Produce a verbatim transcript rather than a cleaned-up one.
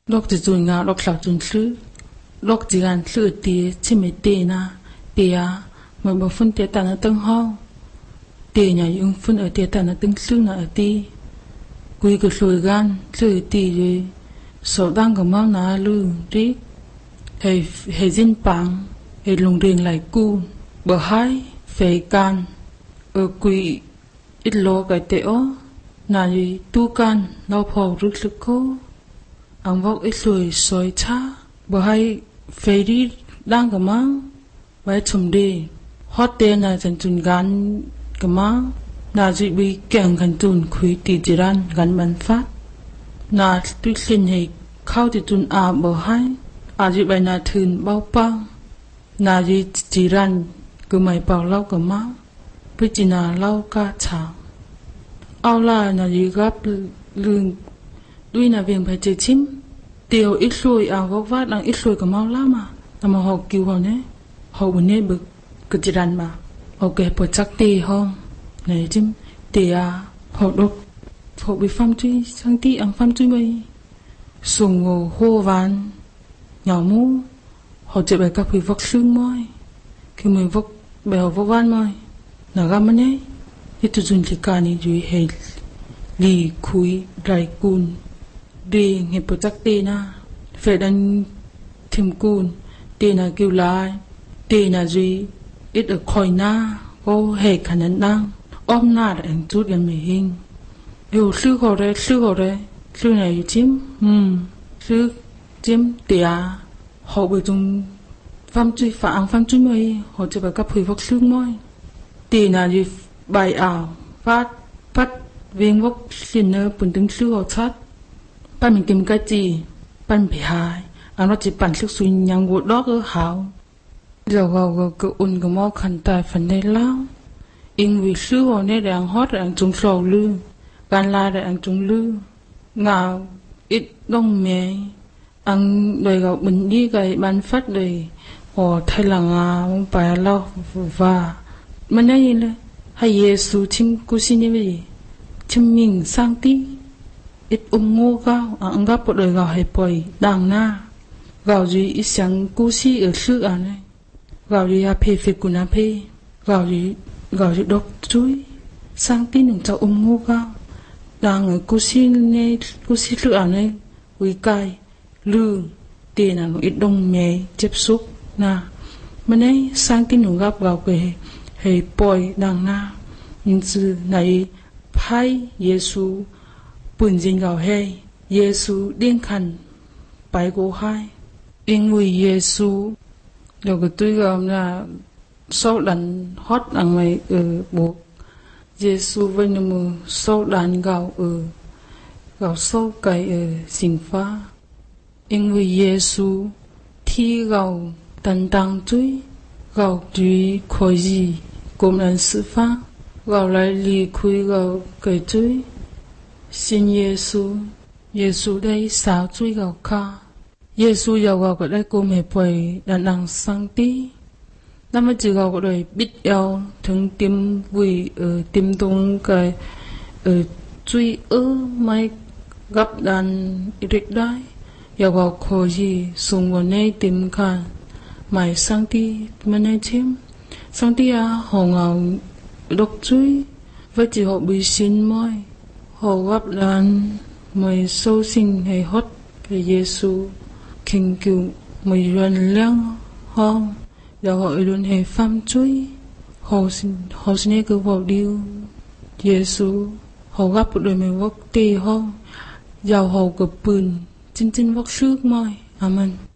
lok ti zun nga lok lau zun slu lok ti gan slu ti chi me te na tia mo ba fun te ta na teng ho te nya yung fun ở te ta na teng slu na ở ti quy cái lùi gan slu ti rồi so dang ga ma na lu ri he he jin pang he lung ring lai ku bờ hai phê can ở quy ít lo cái te o na yi tu can lo phò rực rực cô ang vok ít lùi soi cha bờ hai phê đi đang cái mang vài chum đi hot te na chân chun gan cái mang na ji bi keng kan chun khui ti jiran gan man phát na tu xin he khao ti chun a bờ hai a ji bai na thun bao pang na ji jiran cứ mày bảo lau cái má bây giờ na lau cả chảo ao la na gì gấp lương đuôi na viền phải chơi chim tiêu ít xuôi ao góc vát đang ít xuôi cái máu lá mà mà họ kêu họ nhé họ bên này bực cái gì đàn mà họ kể bớt chắc tì không này chim tì à họ đốt họ bị phăm chui sang tì ăn phăm chui mày sùng ngô hô van nhỏ mũ họ chơi bài các vị vóc xương môi khi mình vóc bèo vóc van môi là gam anh ấy itu jun likani jui hel li kui drai kun de nge potak te na fedan thim kun te na kiu lai te na jui it a khoi na go he khanan nang om na ang chut gan me hing eu sư ho re sư ho re sư này chim hm sư chim tia ho bu jung pham chui fa ang pham chui mai ho che ba ka phui vok sư moi te na jui bài ảo phát phát viên vóc xin nơ bùn đứng sư hồ sát ban mình tìm cái gì ban bị hại anh nó chỉ bản sức suy nhang vụ đó cơ hảo giờ gầu gầu cứ un cái mò khăn tài phần này lao in vì sư hồ này đang hot đang trúng sầu lư gan la đang trúng lư ngào ít đông mè ăn đời gầu bình đi cái ban phát đời hồ thay là ngào bài lao và mà này là hay Giêsu chim cú xin như vậy chim mình sang tí ít ôm ngô gạo ăn gấp bộ đời gạo hay bồi đàng na gạo gì ít sáng cú xí ở xứ à này gạo gì à phê phê cú na phê gạo gì gạo gì đốt chuối sang tí đừng cho ôm ngô gạo đàng ở cú xí này cú xí xứ à này uy cay lư tiền là ít đông mè tiếp xúc na mà này sang tí đừng gấp gạo cái hay bồi đằng na nhưng sự này phải Giêsu bùn dính gạo hay Giêsu điên khẩn bài cô hai in người Giêsu rồi cái tôi gạo là sau đàn hot đằng mày ở bộ Giêsu với những mù sau đàn gạo ở gạo sau cái ở sinh pha in người Giêsu thi gạo tận tăng chuối gạo chuối khói gì gồm là sự phá gạo lại lì khui gạo cái chuối xin Giêsu Giêsu đây sao chuối gạo kha Giêsu giàu gạo cái đây cô mẹ bồi đàn đằng sang tí năm mới chỉ gạo cái đây biết eo thường tiêm vui ở tiêm đông cái ở chuối ơ mai gặp đàn ít đấy giàu gạo khổ gì sung vào này tiêm khan mày sang tí mà này chim sang tí à họ ngào độc chuối với chỉ họ bị xin môi họ gặp đàn mày sâu sinh hay hót về Giêsu kinh cứu mày luận lăng hong giờ họ luôn hay pham chuối họ xin họ xin cứ vào điêu Giêsu họ gặp đôi mày vóc tê hong giờ họ gặp bùn chín chín vóc sức môi amen.